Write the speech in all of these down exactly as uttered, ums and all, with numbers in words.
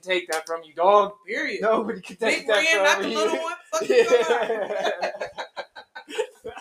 take that from you, dog. Period. Nobody can take Big that Ren, from not the you. little one. Fuck you Yeah.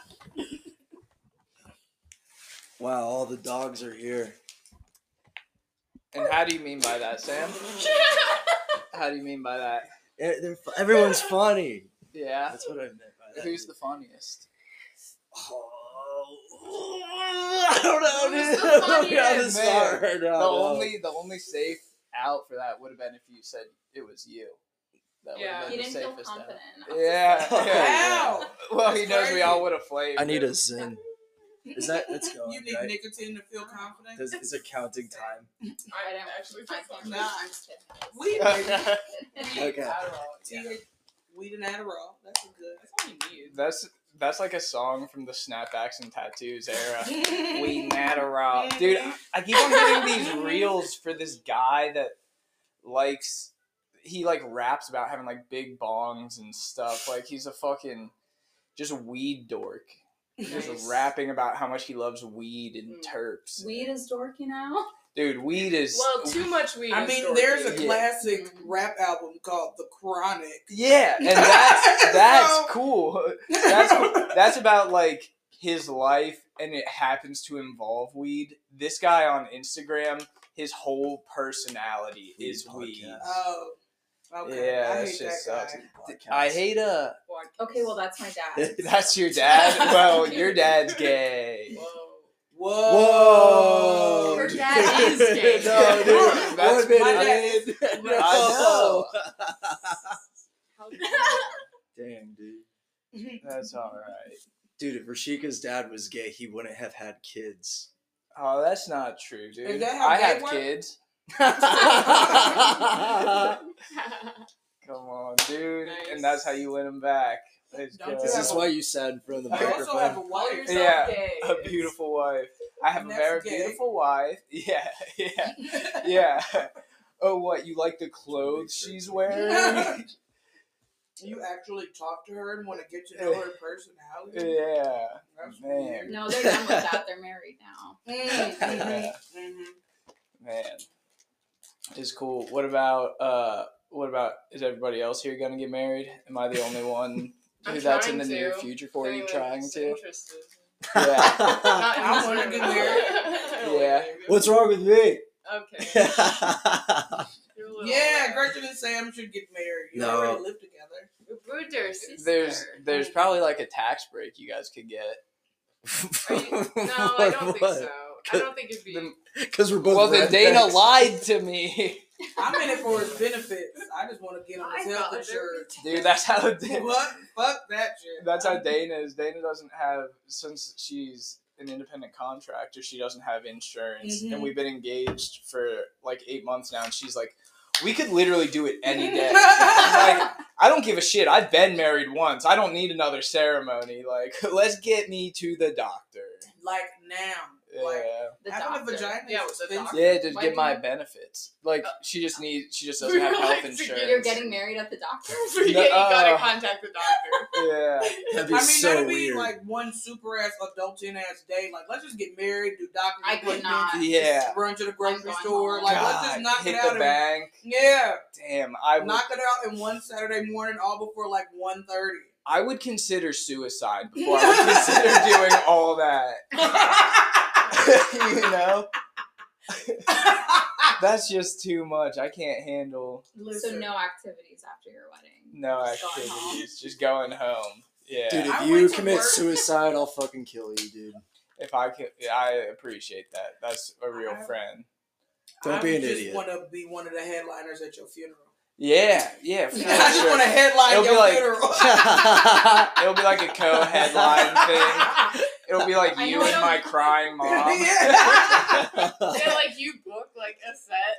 Wow, all the dogs are here. And how do you mean by that, Sam? How do you mean by that? Eh, they're fu- Everyone's funny. Yeah. That's what I meant by that. Who's the funniest? Oh, I don't know. Who's dude. the I don't know how to funniest? start. The No, no. only the only safe out for that would have been if you said it was you. That would Yeah. have He been didn't the feel safest confident out. enough. Yeah. Oh, yeah. Wow. Well, he That's knows we crazy. all would have flamed. I need him. a Zen. Is that that's going You need right? nicotine to feel confident. Does, is it counting time? I don't actually I took can't. Nah. I'm kidding. Weed, baby. Okay. Adderall. T Yeah. H Weed and Adderall. That's a good. That's all you need. That's that's like a song from the Snapbacks and Tattoos era. We Adderall. Dude, I, I keep on getting these reels for this guy that likes, he like raps about having like big bongs and stuff. Like he's a fucking, just weed dork. Nice. Just rapping about how much he loves weed and Mm. terps. Weed is dorky now. Dude, weed is... Well, too much weed. I is mean, dorky. there's a Yeah. classic Mhm. rap album called The Chronic. Yeah, and that's, that's So- cool. That's cool. That's about like his life, and it happens to involve weed. This guy on Instagram, his whole personality Weed is weed. podcast. Oh, okay. Yeah, I that hate shit that sucks. guy. I hate uh Okay, well that's my dad. That's your dad? Well, your dad's gay. Whoa. Whoa. Whoa! Your dad is gay. No, dude. That's One minute my dad. in. I know. Damn, dude. That's alright. Dude, if Rashika's dad was gay, he wouldn't have had kids. Oh, that's not true, dude. Is that how I gay have work? kids. Come on, dude. Nice. And that's how you win them back. Let's Don't go. Is this why you said in front of the I also have a microphone? Call wife. yourself Yeah, gay. a beautiful wife. I have And a that's very gay. beautiful wife. Yeah, yeah, yeah. Oh, what? You like the clothes she's wearing? You actually talk to her and want to get to know her personality. Yeah, That's man. weird. No, they're done with that. They're married now. Mhm, Yeah. mhm. Man, it's cool. What about uh? What about? Is everybody else here gonna get married? Am I the only one I'm who that's in trying the near to. future for? Are you Anyway, trying it's to? Interested. Yeah. Not I wanna interested. get married. Yeah. What's wrong with me? Okay. You're a little Yeah, aware. Gretchen and Sam should get married. You No. already live together. Brother, sister. There's there's probably like a tax break you guys could get. Are you, no, I don't think so. I don't think it'd be. The- Because we're both Well, then rednecks. Dana lied to me. I'm in it for his benefits. I just want to get on I his health thought insurance. Dude, that's how What? Fuck that shit. that's how Dana is. Dana doesn't have, since she's an independent contractor, she doesn't have insurance. Mhm. And we've been engaged for like eight months now, and she's like, we could literally do it any day. Like, I don't give a shit. I've been married once. I don't need another ceremony. Like, let's get me to the doctor. Like now. Like, Yeah. The having doctor. a vagina Yeah, is with the expensive. doctor. Yeah, to Why get do my you- benefits. Like, Uh, she just needs, she just doesn't have Like, health to get- insurance. You're getting married at the doctor? yeah, you No, gotta uh, contact the doctor. Yeah. That'd be I mean, so that'd be weird. like one super ass adulting ass day. Like, let's just get married, do doctor's I could appointments, not. Yeah. run to the grocery I'm going store. home. Like, God, let's just knock hit it out. the in- bank. Yeah. Damn, I would, Knock it out in one Saturday morning, all before like one thirty. I would consider suicide before I would consider doing all that. You know? That's just too much. I can't handle So no activities after your wedding. no Just going home. activities. Just going home. Yeah. Dude, if I you went to commit work- suicide, I'll fucking kill you, dude. If I could, yeah, I appreciate that. That's a real I- friend. Don't I be an just idiot. want to be one of the headliners at your funeral. Yeah, yeah. For I just sure. want to headline It'll be your like- funeral. It'll be like a co-headline thing. It'll be like I you know and I my don't- crying mom. Yeah. Yeah, like you book like a set.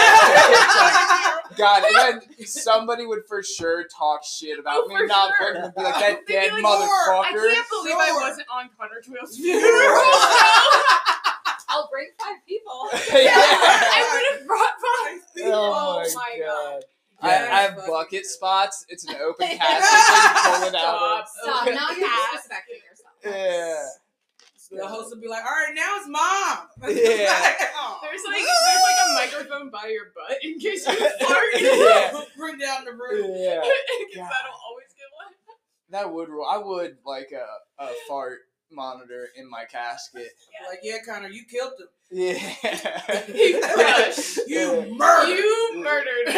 God, and then somebody would for sure talk shit about Oh, me for not sure. booking and be like, that They'd be dead like, motherfucker. I can't believe I Sure. wasn't on Connor Twill's Yeah. funeral. I'll bring five people. Yeah. I would have brought five. Oh, Oh my my god. Yeah. I, I have Fucking bucket good. spots. It's an open casket. So you pull it out. Stop. Of. Stop. Now you're disrespecting yourself. Yeah. The host would be like, "All right, now it's mom." Yeah. Like, oh. There's like there's like a microphone by your butt in case you fart. Yeah. Bring down the room. Yeah. Because God. that'll always get wet. That would rule. I would like a, a fart monitor in my casket. Like, yeah, Connor, you killed him. Yeah. You crushed. You Yeah. murdered. You murdered.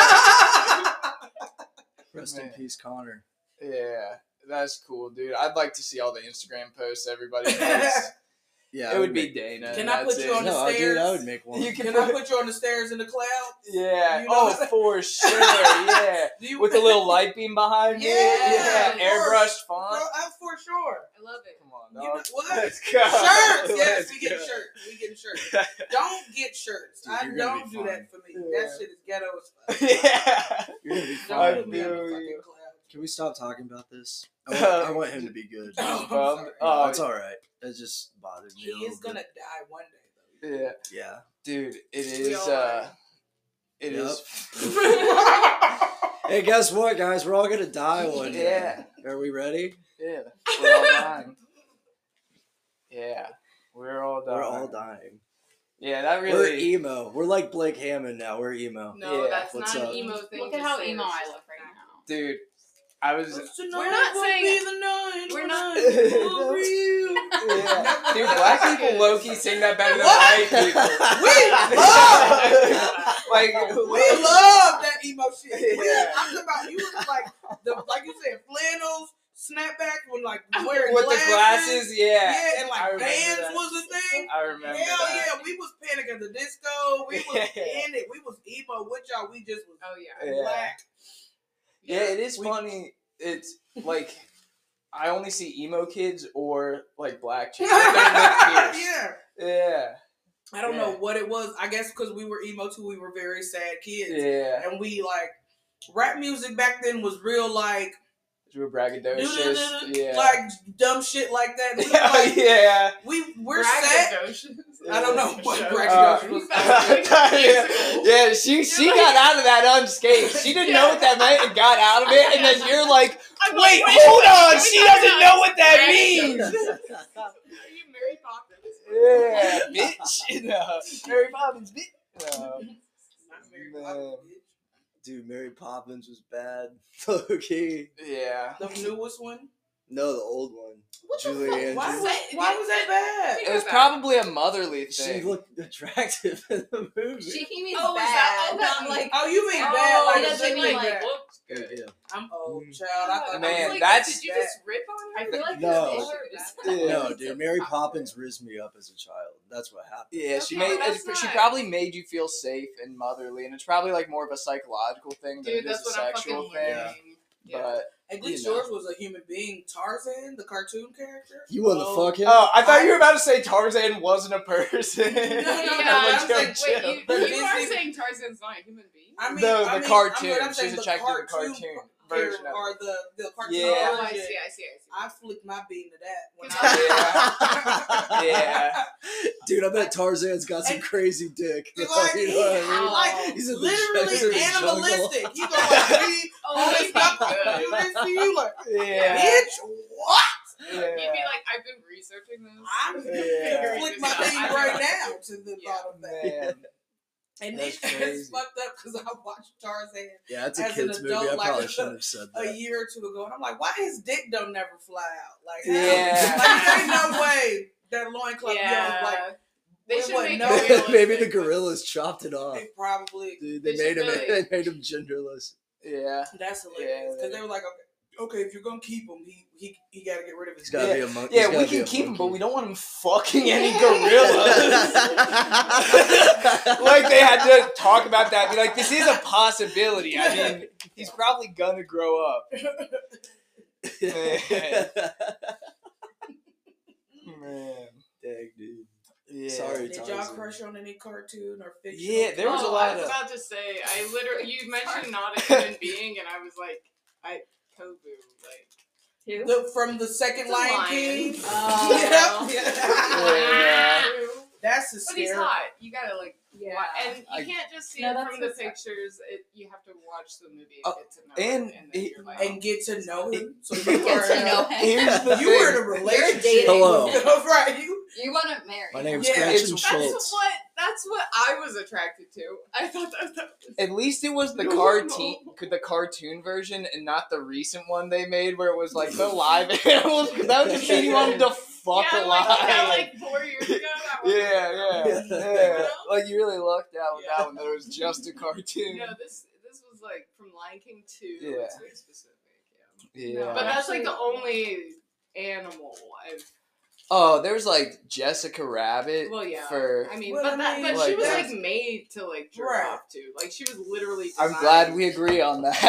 Rest in Man. peace, Connor. Yeah. That's cool, dude. I'd like to see all the Instagram posts everybody makes. Yeah, It I would be make- Dana. Can and I put that's you it. on the No, dude, stairs? I would make one. You can Can I put you on the stairs in the clouds? Yeah. You know Oh, that? for sure. Yeah. Do you, With a little light beam behind me. Yeah, Yeah. of Airbrushed Bro, font. I'm for sure. I love it. Come on, You know dog. what? Let's go. Shirts, yes, Let's we get go. shirts. We get shirts. Don't get shirts. Dude, I you're gonna don't be do fine. that for me. Yeah. That shit is ghetto as fuck. Yeah. You're gonna be Don't I fine. put me on the feel fucking you. clouds. Can we stop talking about this? I want, I want him to be good. Oh, I'm Bum. sorry. Oh, No, it's all right. It just bothered me. He a little is gonna bit. die one day, though. Yeah. Yeah. Dude, it We is all uh are. it Yep. is Hey, guess what, guys? We're all gonna die one day. Yeah. Are we ready? Yeah. We're all dying. Yeah. We're all dying. We're all dying. Yeah, that We're really emo. We're like Blake Hammond now. We're emo. No, Yeah. that's What's not up? an emo thing. Look to at how say. emo I look right now. dude, I was We're not saying- The we're not- for you. yeah. Dude, black people low key sing that better than What? white people. We love, Like we love that emo shit. We, Yeah. I'm talking about you was like the like you said flannels, snapbacks with like wearing with glasses. the glasses, yeah. Yeah, and I like remember bands that. was a thing. I remember Hell that. yeah, we was Panic at the Disco. We was Yeah. in it. We was emo with y'all. We just was Oh yeah. Yeah. black. Yeah, it is We- funny. It's like I only see emo kids or like black chicks. Like, their lip pierced. yeah. Yeah. I don't Yeah. know what it was. I guess because we were emo too, we were very sad kids. Yeah. And we like rap music back then was real like Real braggadocious. Yeah. like dumb shit like that. We Yeah, like yeah. we we're sad. Braggadocious. I don't know what Show. braggadocious Uh, was. yeah, yeah, she she got out of that unscathed. She didn't know what that meant and got out of it, and then you're like, I'm wait, like, hold on, wait, she wait, doesn't wait, know what that braggadocious. means. Are you Mary Poppins? Yeah, bitch. No. Mary Poppins, bitch. No. Not very Man. popular, bitch. Dude, Mary Poppins was bad. Okay. Yeah. The newest one. No, the old one. What Julie the fuck? Andrews. Why was, why was that bad? It was probably a motherly She thing. looked attractive in the movie. She he means Oh, is bad, that- oh, that not mean- like Oh, you mean Oh, bad? Like he doesn't the mean thing like- bad. Looks Yeah, good. yeah. I'm old, Mm. child. I thought I was Man, like, that's- Did you that- just rip on her? I feel like No. this is Yeah. No, dude, Mary Poppins rizzed me up as a child. That's what happened. Yeah, she Okay, made well, it, that's she not- probably made you feel safe and motherly, and it's probably like more of a psychological thing than Dude, it is that's a what I'm sexual fucking thing. learning. Yeah. But At least You know. yours was a human being. Tarzan, the cartoon character. You want to Oh. fuck him? oh, I thought you were about to say Tarzan wasn't a person. no, no, Yeah, no, I I'm was like, like, chill. wait, But you, you are Disney- saying Tarzan's not a human being? I mean, No, I the mean, cartoon. I'm, I'm saying She's the attracted to the cartoon cartoon par- version of or the the cartoon Yeah. Oh, I version. see, I see, I see. I flicked my bean to that. When Cause I, Yeah. Dude, I bet Tarzan's got some And- crazy dick. It's like, You he, know what I mean? I'm like He's in the literally jungle. He's in the jungle. animalistic. He gonna like be Oh, all this he'd be stuff good. do this to you like, Yeah. bitch, what? He'd be like, I've been researching this. I'm Yeah. gonna flick my bean right now to the Yeah. thought of that. Man. And That's it's crazy. fucked up because I watched Tarzan Yeah, it's a As an kid's adult, movie. I like, probably shouldn't have said a that. year or two ago, and I'm like, why his dick don't never fly out? Like, how? Yeah. like there ain't no way that loincloth Yeah. goes like they Wait, should what, make no? a realistic Maybe the one. gorillas chopped it off. they probably. Dude, they, They made should him. really- They made him genderless. Yeah. That's hilarious because Yeah, they were like, okay, okay, if you're gonna keep him, he he he got to get rid of his He's got to dick. be a monkey. Yeah, we can keep him, but we don't want him fucking any gorillas. Like they had to talk about that. Be like, this is a possibility. I mean, he's probably gonna grow up. Man. Man. Dang, dude. Yeah. Sorry. Did y'all Tarzan. crush on any cartoon or fiction? Yeah, there was a Oh, lot I was of- about to say, I literally, you mentioned not a human being, and I was like, I, Kobu, like. Who? The, from the second The Lion lion. King. Oh. Yep, yeah. Yeah. That's a But he's scary. hot. You gotta, like, Yeah. Wa- And you I- can't just see No, it that's from the what's up. pictures. It, you have to watch the movie and Oh, get to know and it. And then it- you're like, And get to know him. So you Get are, to know him. Here's the You were in a thing. relationship. dating. Hello. right. You, You want to marry. My him. name's Yeah, Gretchen it's- that's Schultz. what that's what I was attracted to. I thought that, that was At least it was the normal. cartoon, the cartoon version, and not the recent one they made where it was like the live animals. Because that would just mean you wanted to fuck yeah, alive. like, yeah, like four years ago. That was yeah, yeah, Yeah. yeah. Like you really lucked out with Yeah. that one. That it was just a cartoon. No, this this was like from Lion King two. Yeah. It's very specific. Yeah. Yeah. No, But that's like Actually- the only animal I've. Oh, there's like Jessica Rabbit. Well, yeah. For I mean, Well, but I that, mean, but she like, was that's- like made to like jerk Right. off to. Like she was literally. I'm designed- glad we agree on that.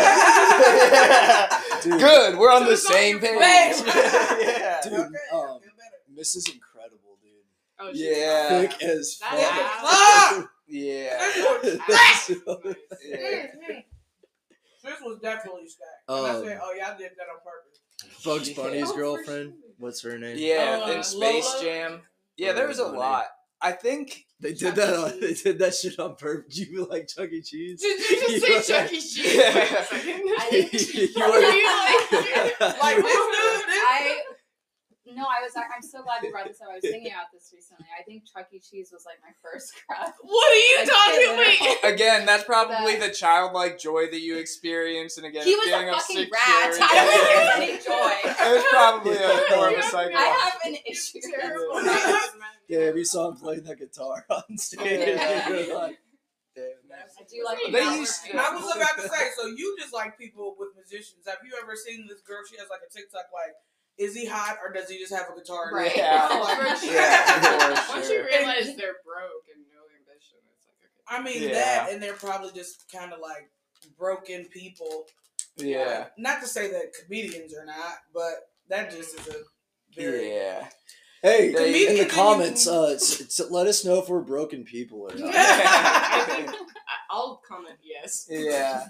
Dude. Good, we're on So the it's not same your page. fault. yeah. Dude, okay, um, I feel better. Missus Incredible, dude. Oh, she's Yeah. fine. Thick as That fuck. ass. Ah! Yeah. That's- Nice. Yeah. This was definitely stacked. Um, and I said, oh, y'all did that on purpose. Bugs Bunny's Oh, for girlfriend. sure. What's her name? Yeah, Uh, in Space Lola? Jam. Yeah, there was a Funny. lot. I think They did that. On, they did that shit on purpose. You like Chuck E. Cheese? Did you just say Chuck E. Cheese? Yeah. Wait a second. I think- You Were were- you like? Like, this dude, this I no, I was. I'm so glad you brought this up. I was thinking about this recently. I think Chuck E. Cheese was like my first crush. What are you Like, talking kid, about? again, that's probably The- the childlike joy that you experience, and again, He was feeling a of fucking security. rat. I don't think there's any joy. It was probably a, more of a Yeah. psycho. I have an issue. Terrible. Yeah, we saw him playing that guitar on stage. Yeah. You're like, damn. I do like They the used to- I was about to say, so you just like people with musicians. Have you ever seen this girl? She has like a TikTok, like, is he hot or does he just have a guitar? Right. Yeah. Oh, Like, for sure. Yeah, for Once sure. you realize they're broke and no ambition, it's like okay. I mean Yeah. that, and they're probably just kind of like broken people. Yeah. Not to say that comedians are not, but that just is a very. Yeah. Hey, They- in the Comedian- comments, uh, s- s- let us know if we're broken people or not. I think I- I'll comment yes. Yeah.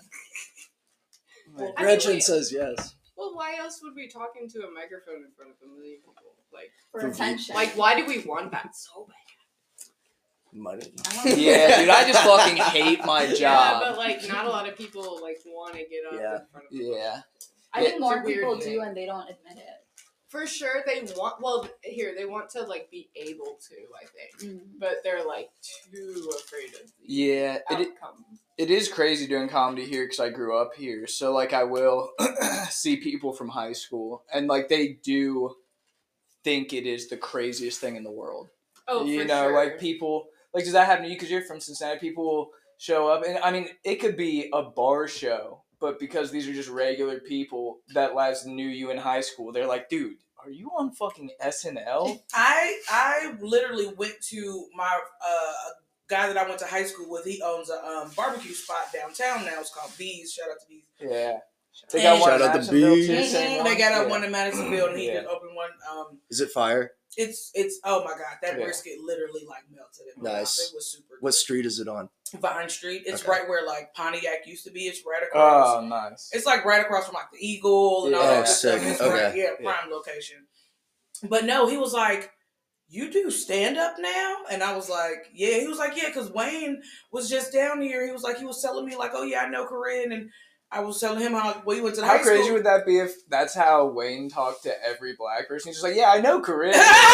Well, I Gretchen think we- says yes. Well, why else would we talk into a microphone in front of a million people? Like, for For attention. like, why do we want that so bad? Money. I don't know. Yeah, dude, I just fucking hate my Yeah, job. but like, not a lot of people like want to get up Yeah. in front of. People. Yeah. I Yeah, think more it's a weird people thing. do and they don't admit it. For sure, they want. Well, here they want to like be able to. I think, but they're like too afraid of the Yeah. It, outcome. it is crazy doing comedy here because I grew up here. So, like, I will see people from high school, and, like, they do think it is the craziest thing in the world. Oh, you for know, sure. like, people, like, does that happen to you? Because you're from Cincinnati, people will show up, and, I mean, it could be a bar show, but because these are just regular people that last knew you in high school, they're like, dude, are you on fucking S N L? I I literally went to my uh guy that I went to high school with. He owns a um, barbecue spot downtown now. It's called Bees. Shout out to Bees. Yeah. They And- got one Shout in out to Madisonville, too, Bees. same They got a Yeah. one in Madisonville, and he Yeah. just opened one. Um, Is it fire? it's it's oh my god, that Yeah. brisket literally like melted in my Nice. mouth. It was super. What good. street is it on? Vine Street. It's Okay. right where like Pontiac used to be. It's right across. Oh, nice. It's like right across from like the Eagle and all Yeah. that Oh, good stuff. sick. It's Okay. right, yeah, prime location. But no, he was like, "You do stand up now?" And I was like, "Yeah." He was like, "Yeah," because Wayne was just down here. He was like, he was telling me like, "Oh yeah, I know Corinne," and I was telling him how well you went to the How high crazy school. would that be if that's how Wayne talked to every black person? He's just like, yeah, I know Corinne.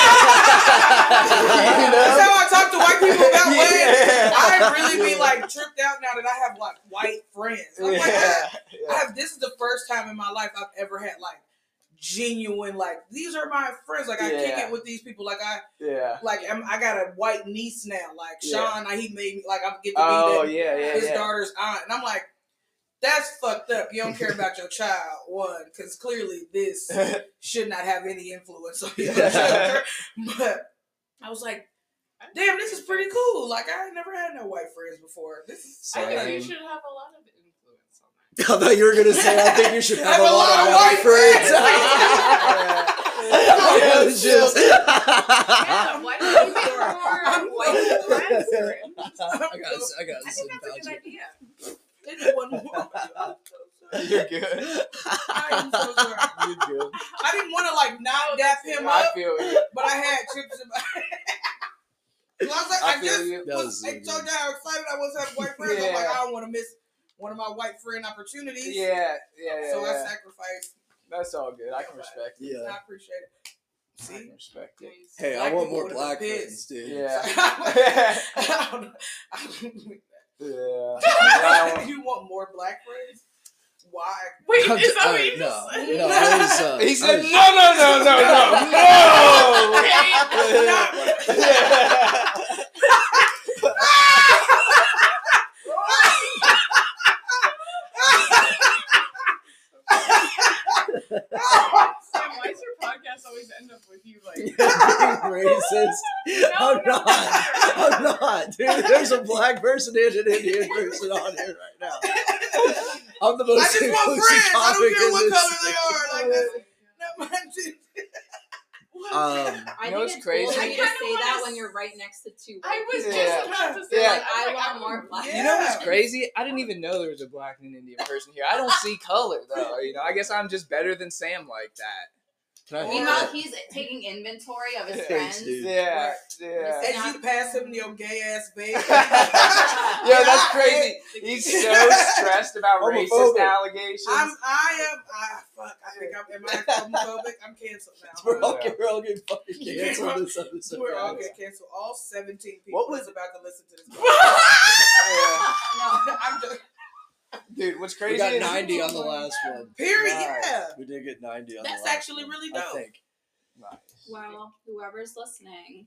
You know? That's how I talk to white people about Wayne. Yeah. I really be like tripped out now that I have like white friends. I'm like, I, Yeah. I have. This is the first time in my life I've ever had like genuine like these are my friends. Like I kick Yeah. it with these people. Like I Yeah. like I'm, I got a white niece now. Like Yeah. Sean, like, he made me like I'm get to be Oh, the, yeah, yeah, his yeah. daughter's aunt, and I'm like, that's fucked up. You don't care about your child, one, because clearly this should not have any influence on your children. But I was like, damn, this is pretty cool. Like I ain't never had no white friends before. This is I think you Same. should have a lot of influence on that. I thought you were gonna say. I think you should have, Have a lot, of white friends. Yeah. It's just- Yeah, why don't you make I'm more white friends? I got. I got I some think that's a good idea. It's one more. I'm so sorry. You're good. I am so sorry. You're good. I didn't want to like not dap him I up, feel you. but I had chips in my. 'Cause I was like, I I, feel just you. That was, was I good. told you how excited I was to have white friends. I'm like, Yeah. I don't want to miss one of my white friend opportunities. Yeah, yeah, yeah. So I yeah. sacrificed. That's all good. I can respect it. Yeah. I appreciate it. I See? can respect it. Hey, I Black want people more would've black been friends, pissed. dude. Yeah. I don't, I don't, Yeah. I you want more black friends? Why? Wait, I'm is j- that what alright, you no, just said? no, I was, uh, He I said, was- no, no, no, no, no, no. Sam, why does your podcast always end up with you like? being racist. I'm no, not. I'm not, dude. There's a black person and an Indian person on here right now. I'm the I most just want inclusive friends. I topic don't care in what this color they thing. are. Like that's not my shit. Um, I You know think what's it's crazy? cool for I you to kinda say wanna that s- when you're right next to two I white was people. just Yeah. about to say, Yeah. like, I I'm like, want I more would- black. Yeah. You know what's crazy? I didn't even know there was a black and Indian person here. I don't see color though. You know, I guess I'm just better than Sam like that. can I Meanwhile, he's taking inventory of his Thanks, friends. dude. Yeah, yeah. As you pass him your gay ass baby. Yo, that's crazy. He's so stressed about racist Homophobic. allegations. I'm. I am. I fuck. I think I'm. Am I homophobic? I'm canceled We're now. all, we're all getting fucking canceled this episode. We're all guys. getting canceled. All seventeen people What was- is about to listen to this. Yeah. No. I'm just, Dude, what's crazy We got is ninety on the last one. period. Nice. Yeah. We did get ninety on That's the last actually one, really I dope. think. Nice. Well, whoever's listening,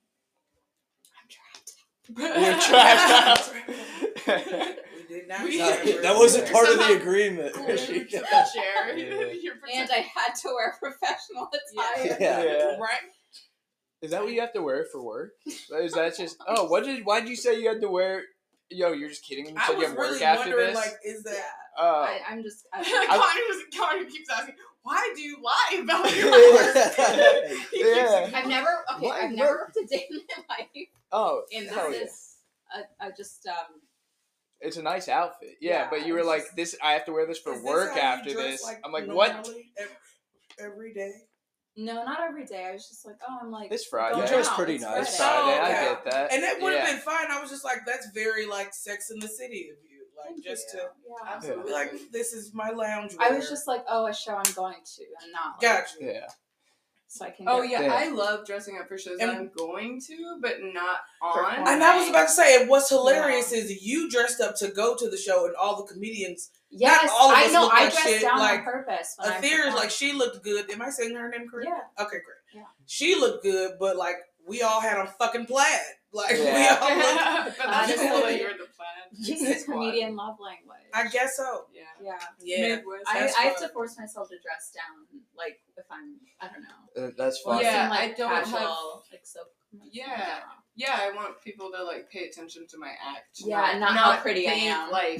I'm trapped. You're trapped out. We did not. We- share That, that it. wasn't part of Somehow- the agreement. Share. Yeah. You're And I had to wear professional attire. Yeah. Yeah. Right. Is that what you have to wear for work? Is that just? Oh, what did? Why did you say you had to wear? Yo, you're just kidding. You I said you was have really work after wondering, this. like, is Yeah. that? Oh. I, I'm just. I, Connor, was, Connor keeps asking, why do you lie about your work? He keeps Yeah. saying, I've never. Okay, Why- I've never worked a day in my life, Oh. and hell this yeah. is. I, I just um. It's a nice outfit. Yeah, Yeah, but you I were was like, just- this. I have to wear this for Is this work how you after dress, this. like, I'm like, what? normally Every, every day. No, not every day. I was just like, oh, I'm like. This Friday. You going dress out. pretty It's nice. It's Friday. Friday. Oh, I okay. get that. And that would have yeah. been fine. I was just like, that's very like Sex in the City of you. Like Thank just you. to Yeah. Absolutely. be like, this is my lounge. I wear. was just like, oh, a show I'm going to, and not like, Got you. Yeah. so I can. Oh get- yeah, Yeah. I love dressing up for shows And- that I'm going to, but not on. And I was about to say, and what's hilarious is you dressed up to go to the show, and all the comedians. Yes, all of I us know. look I like dressed shit, down like, on purpose. When I Athera's performed. like she looked good. Am I saying her name correctly? Yeah. Okay, great. Yeah. She looked good, but like we all had on fucking plaid. Like Yeah. we all looked. but that's Honestly, cool that you're the plan. It's comedian love language. I guess so. Yeah. Yeah. Yeah. Midwest. I, That's I have fun. to force myself to dress down, like if I'm, I don't know. Uh, that's Or fine. Yeah, some, like, I don't have- casual, like so. Yeah. Yeah, I want people to like pay attention to my act. Yeah, and not how pretty I think, am. Like,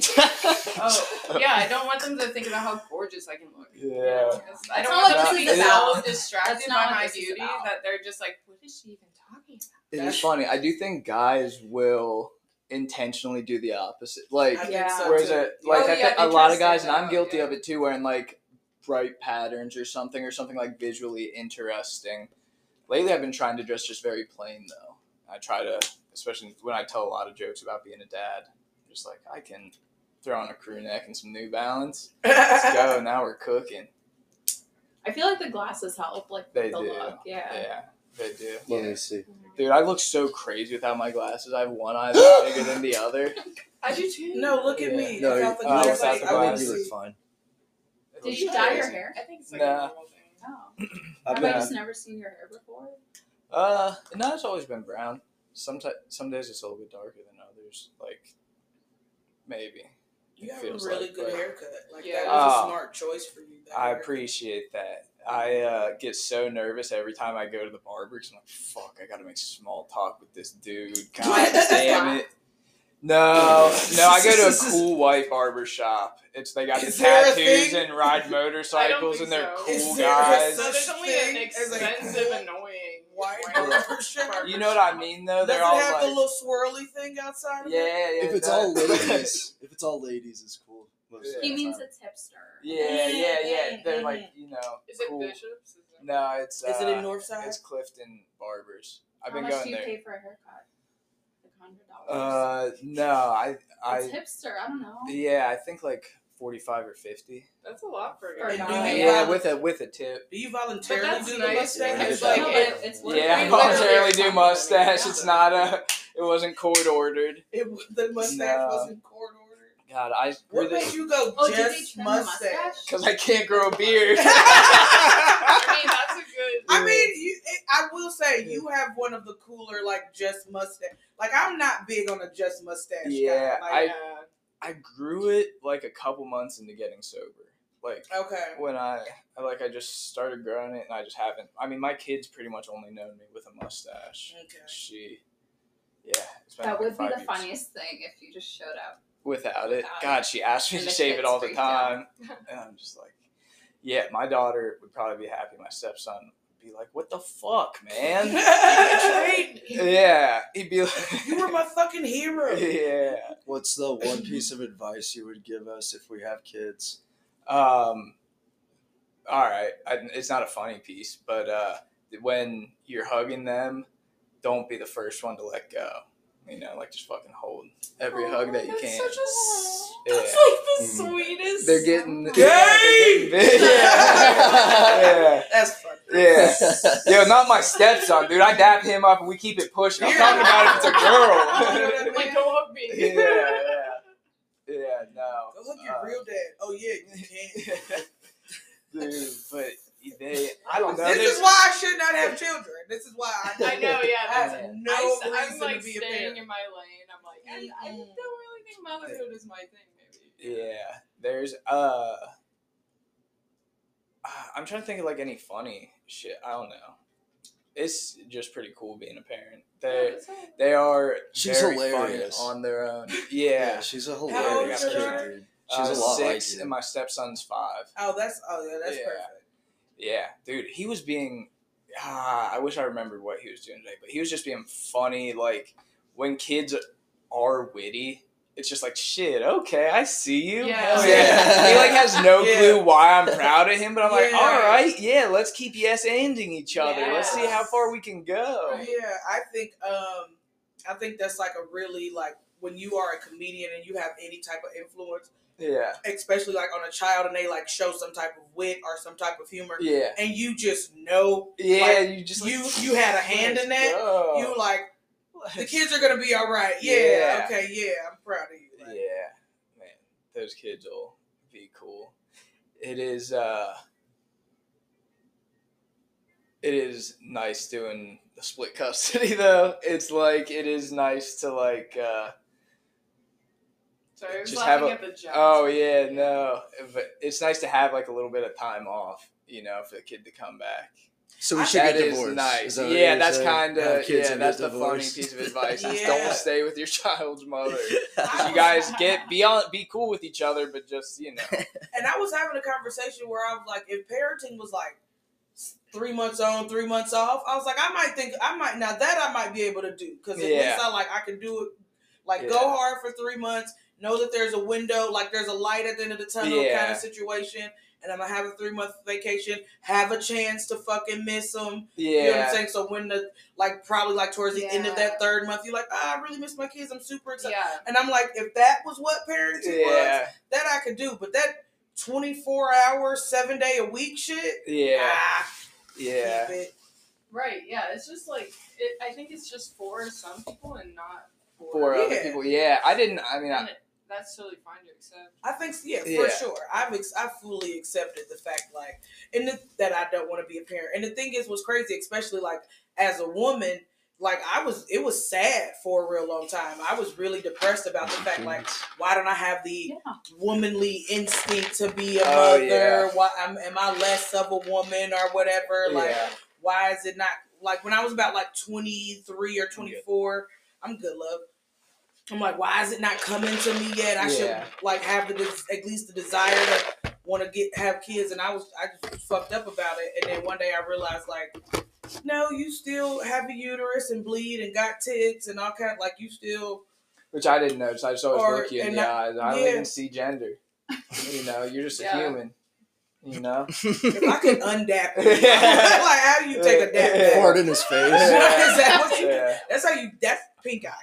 oh, yeah, I don't want them to think about how gorgeous I can look. Yeah. Because I That's don't not want what them to this be is so about. distracted That's by not what my this is beauty about. that they're just like, what is she even talking about? It That's- is funny. I do think guys will intentionally do the opposite. Like, I think Yeah. so whereas too. a, like Oh, I yeah, think they a lot of try to guys, stand and I'm out, guilty yeah. of it too, wearing like bright patterns or something, or something like visually interesting. Lately, I've been trying to dress just very plain though. I try to, especially when I tell a lot of jokes about being a dad, just like I can throw on a crew neck and some New Balance. Let's go. Now we're cooking. I feel like the glasses help, like They the do. look. Yeah. Yeah, they do. Let me see. Dude, I look so crazy without my glasses. I have one eye that's bigger than the other. I do too. No, look at Yeah. me. No, Without the oh, glasses, without the I wouldn't glasses. You look see. fine. It Did looks you dye your crazy. hair? I think it's like Nah. a normal thing. No. I've Have I been, just never seen your hair before? Uh, no, it's always been brown. Some t- some days it's a little bit darker than others. Like, maybe. You It have a feels really like, good but haircut. Like Yeah. that was Oh. a smart choice for you. that I haircut. appreciate that. I uh, get so nervous every time I go to the barber because I'm like, fuck, I gotta make small talk with this dude. God damn it. No, no, I go to a cool white barber shop. It's they got the Is there a tattoos thing? and ride motorcycles think and they're so. cool Is there a guys. So there's Such only thing an as a expensive, cool annoying white barber barber shop. You know what I mean though? Does They're it all have like, the little swirly thing outside of yeah, it? yeah. if it's that- all ladies, if it's all ladies, it's cool. Most of He the means time. it's hipster. Yeah, yeah, yeah. They're like, you know, Is it cool. Bishop's? Is it- No, it's uh, Is it in Northside? It's Clifton Barbers. I've How been much going do you there. pay for a haircut? a hundred dollars. Uh, no, I, I, It's hipster. I don't know. yeah, I think like forty-five or fifty. That's a lot for a For guy. a do guy. you Yeah, volun- with a with a tip. Do you But voluntarily that's do the nice. mustache? It's Yeah. like No, it, but it's Yeah, I literally voluntarily do something mustache. that It's we not a. It wasn't court ordered. It, the mustache No. wasn't court ordered. God, I What made you go Oh, did they just trim the mustache? mustache? because I can't grow a beard. I mean, that's a good. I mean, you, I will say you have one of the cooler like just mustache. Like I'm not big on a just mustache. Yeah, guy. I- Like, yeah. I grew it like a couple months into getting sober. Like okay. when I, I like I just started growing it and I just haven't. I mean, my kids pretty much only known me with a mustache. Okay. She, yeah, it's been That like would be five the years. funniest thing if you just showed up. Without it, Without God, it. she asked me And to the shave it kids all the freaked out. time, and I'm just like, yeah, my daughter would probably be happy. My stepson would be like, "What the fuck, man?" Betrayed me. Yeah, he'd be like, You were my fucking hero. yeah. What's the one piece of advice you would give us if we have kids? Um, all right, I, it's not a funny piece, but uh, when you're hugging them, don't be the first one to let go. You know, like just fucking hold every Oh, hug that you that's can. Such a, Yeah. That's like the Mm. sweetest. They're getting, song. yeah, they're getting big. yeah. That's fucked. Yeah. Yo, not my stepson, dude. I dap him up and we keep it pushing. I'm talking about if it's a girl. Like, don't hug me. yeah, yeah. Yeah, no. Go hug your Uh, real dad. Oh yeah, you can. Dude, but they, I don't know. This there's- is why I should not have children. This is why I, I know, yeah. I That's, have no I, reason I'm like to be a staying parent. in my lane. I'm like, I, I don't Mm-mm. really think motherhood is my thing, maybe. Yeah, there's uh, I'm trying to think of like any funny shit. I don't know. It's just pretty cool being a parent. They That's all. they are She's very hilarious. funny on their own. Yeah, she's a old hilarious is kid, her? dude. She's uh, a lot six, like you. and my stepson's five. Oh, that's oh yeah, that's Yeah. perfect. Yeah, dude, he was being. Ah, I wish I remembered what he was doing today, but he was just being funny. Like when kids are witty, it's just like shit. Okay, I see you. Yeah. Hell yeah. He like has no Yeah. clue why I'm proud of him, but I'm like, Yeah. all right, yeah, let's keep yes anding each other. Let's see how Yes. far we can go. Yeah, I think um, I think that's like a really like when you are a comedian and you have any type of influence, Yeah, especially like on a child, and they like show some type of wit or some type of humor, yeah, and you just know yeah. Like, you just you like, you had a hand in that. go. You like the Let's- kids are gonna be all right. Yeah, Yeah. okay, yeah, I'm proud of you. Like, Yeah, man, those kids will be cool. It is, uh, it is nice doing the split custody though. It's like it is nice to like, uh, Sorry, I was Just have laughing a- at the joke. oh yeah, no, but it's nice to have like a little bit of time off, you know, for the kid to come back. So we I- should That get is divorced. nice. Is that what Yeah, you're that's saying? kind Have of kids yeah, and that's get the funny divorced? piece of advice. Is Yeah. don't stay with your child's mother. You guys get be on, be cool with each other, but just you know. And I was having a conversation where I was like, if parenting was like three months on, three months off, I was like, I might think, I might, now that I might be able to do. Because at Yeah. least I like, I can do it, like Yeah. go hard for three months, know that there's a window, like there's a light at the end of the tunnel Yeah. kind of situation. And I'm going to have a three month vacation, have a chance to fucking miss them. Yeah. You know what I'm saying? So when the, like, probably like towards the end of Yeah. that third month, you're like, ah, I really miss my kids. I'm super excited. Yeah. And I'm like, if that was what parenting was, Yeah. that I could do. But that twenty-four hour, seven day a week shit, Yeah. ah, Yeah. keep it. Right, yeah. It's just like, it, I think it's just for some people and not for, For other Yeah. people. Yeah. I didn't I mean I, And it, that's totally fine to accept. I think, yeah, for Yeah. sure. I've ex- I fully accepted the fact, like, and the, that I don't want to be a parent. And the thing is, what's crazy, especially like as a woman, like I was, it was sad for a real long time. I was really depressed about the fact, like, why don't I have the Yeah. womanly instinct to be a Oh, mother? yeah. Why am, am I less of a woman or whatever? Like, yeah. why is it not like when I was about like twenty-three or twenty-four? I'm good, love. I'm like, why is it not coming to me yet? I Yeah. should like have the des- at least the desire to want to get have kids, and I was I just fucked up about it. And then one day I realized like, no, you still have a uterus and bleed and got tits and all kind like you still. Which I didn't notice. I just always Or- look you in and the I- eyes. I don't yeah. even see gender. You know, you're just a Yeah. human. You know? If I could undap you, like how do you take a dap? back? Fart in his face. Is that what you do? Yeah. That's how you. That's pink eye actually.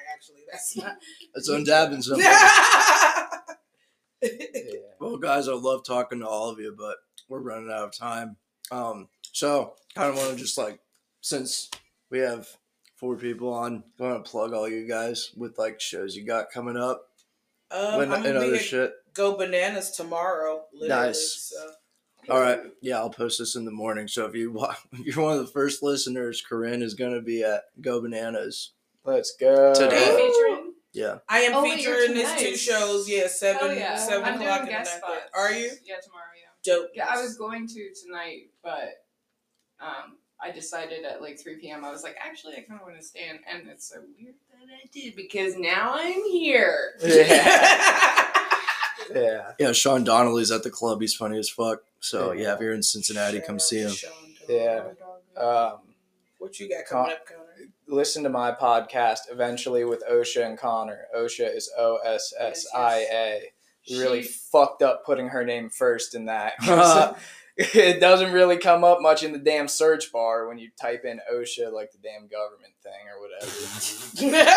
That's not. It's undabbing something. Yeah. Well, guys, I love talking to all of you, but we're running out of time. Um, so kind of want to just like, since we have four people on, I want to plug all you guys with like shows you got coming up Um, and, I'm and gonna other be at shit. Go Bananas tomorrow. Literally, Nice. So. All right, yeah, I'll post this in the morning. So if you wa- if you're one of the first listeners, Corinne is gonna be at Go Bananas. Let's go. Today. Are you featuring? Yeah. I am Oh, wait, you're featuring these two tonight. shows. Yeah, seven Hell yeah. seven I'm o'clock doing in the guest night. spots. Are you? Yeah, tomorrow, yeah. Dope. Yeah, I was going to tonight, but um, I decided at like three p.m. I was like, actually, I kind of want to stay in, and it's so weird that I did because now I'm here. Yeah. Yeah. Yeah, Sean Donnelly's at the club. He's funny as fuck. So Yeah. yeah, if you're in Cincinnati, come see him. Sean Yeah. Um, What you got coming up, Connor? listen to my podcast eventually with Osha and Connor. Osha is O S S I A. We really She- fucked up putting her name first in that. 'Cause it doesn't really come up much in the damn search bar when you type in OSHA, like the damn government thing or whatever.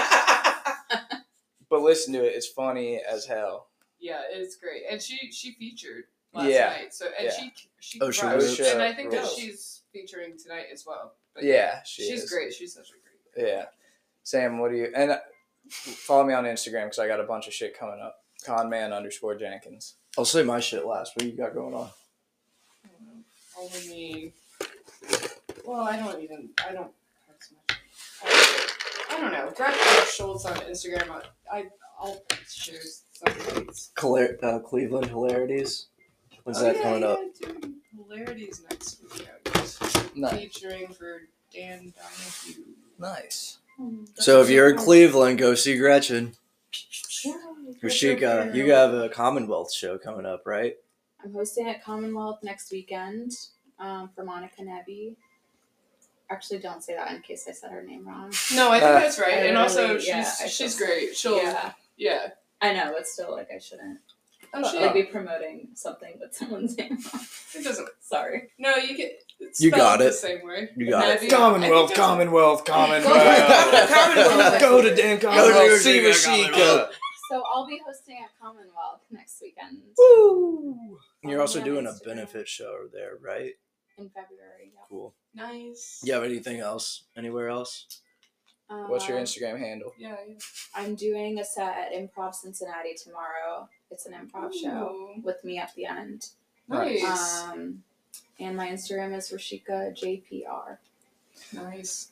But listen to it; it's funny as hell. Yeah, it's great, and she she featured last Yeah. night. So and Yeah. she she Oh, she crushed. was? and I think that Rules. she's featuring tonight as well. But Yeah, she she's is. great. She's such a great. Yeah, Sam, what do you and uh, follow me on Instagram because I got a bunch of shit coming up. Conman underscore Jenkins. I'll say my shit last. What you got going on? Only me. Well, I don't even. I don't post much. I, I don't know. Grab Schultz on Instagram. I, I I'll share some things. Cla- uh, Cleveland Hilarities. When's Oh, that yeah, coming yeah, up? Dude. Hilarities next week. I guess. Nice. Featuring for Dan Donahue. Nice. So if you're in Cleveland, go see Gretchen. Rashika, you have a Commonwealth show coming up, right? I'm hosting at Commonwealth next weekend um, for Monica Nebi. Actually, don't say that in case I said her name wrong. No, I think Uh, that's right. I and also, really- she's yeah, I she's feel- great. She'll yeah. Yeah, I know, but still, like, I shouldn't. Oh, I'd shit. be promoting something with someone's name wrong. It doesn't. Sorry. No, you get. It's You got spelled it. The same way. You got it. Nebi. Commonwealth, I think that's- Commonwealth, Commonwealth. Commonwealth. Go to Dan Commonwealth. See Go to Rashika. So I'll be hosting at Commonwealth next weekend Woo. You're also Follow me on doing a Instagram. benefit show there, right? in February. Yeah. Cool. Nice. You have anything else? Anywhere else? What's your Um, Instagram handle? Yeah. yeah. I'm doing a set at Improv Cincinnati tomorrow. It's an improv show Ooh. with me at the end. Nice. Um, and my Instagram is Rashika J P R. nice.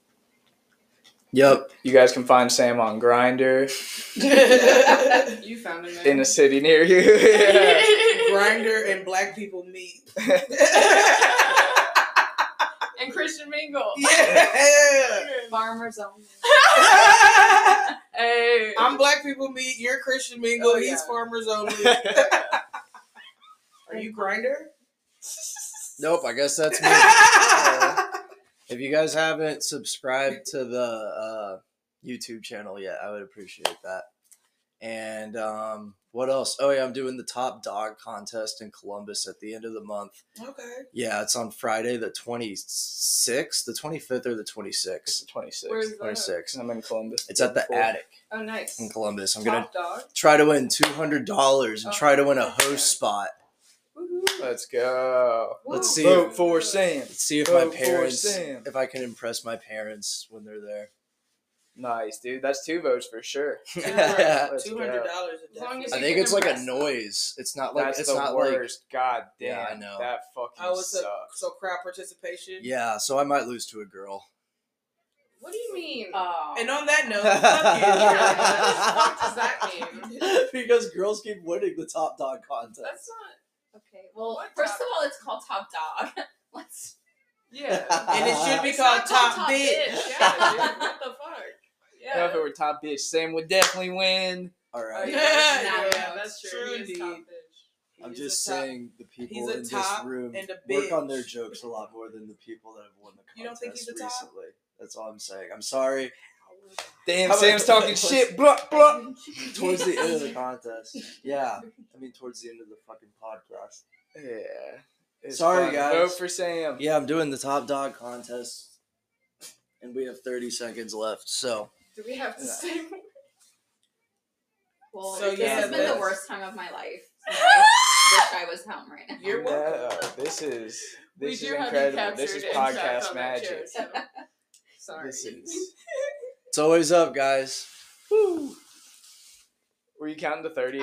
Yep. You guys can find Sam on Grindr You found him. in a city near you. Yeah. Grinder and black people meet. And Christian Mingle. Yeah. Farmers only. Hey. I'm black people meet. You're Christian Mingle. Oh, He's yeah. farmers only. Are you Grinder? Nope, I guess that's me. Uh, if you guys haven't subscribed to the uh, YouTube channel yet, I would appreciate that. And um, what else? Oh, yeah, I'm doing the Top Dog contest in Columbus at the end of the month. Okay. Yeah, it's on Friday the twenty-sixth, the twenty-fifth, or the It's twenty-sixth. the twenty-sixth. Where's that? twenty-sixth. I'm in Columbus. It's at the Cool. Attic Oh, nice. in Columbus. I'm going to Top dog. try to win two hundred dollars and Oh, try to win a okay. host spot. Woohoo. Let's go. Let's see Vote if- for Sam. Let's see if Vote my for parents, Sam. if I can impress my parents when they're there. Nice, dude. That's two votes for sure. I Let's Two go. hundred dollars a As long day. as you think can it's like a impress them. noise. It's not like That's it's the not like worst. God damn. Yeah, I know. That fucking Oh, it's a, sucks. so crowd participation. yeah. So I might lose to a girl. What do you mean? Oh. And on that note, fuck you. What the fuck does that mean? Because girls keep winning the top dog contest. That's not. Okay. Well, What first top- of all, it's called Top Dog. Let's. Yeah. And it should be It's called not Top Bitch. Yeah, dude. What the fuck? Yeah, Yeah. if it were top bitch, Sam would definitely win. All Oh, right. yeah, Yeah, yeah, that's true. true He is top indeed. bitch. I'm He's just a top- saying the people he's a in this top room and a work on bitch. their jokes a lot more than the people that have won the contest You don't think he's a top? recently. That's all I'm saying. I'm sorry. Damn, How about- Sam's talking shit. Blah, blah. Towards the end of the contest. Yeah. I mean, towards the end of the fucking podcast. Yeah. It's Sorry, fun. guys. Vote for Sam. Yeah, I'm doing the top dog contest, and we have thirty seconds left. So Do we have to say more? Well, So, this yeah, has been the that's- worst time of my life. So I wish I was home right now. You're welcome. No, this is We this do is have you incredible. This captured is and trapped podcast on that chair, magic. so- Sorry. This is. It's always up, guys. Woo. Were you counting to thirty?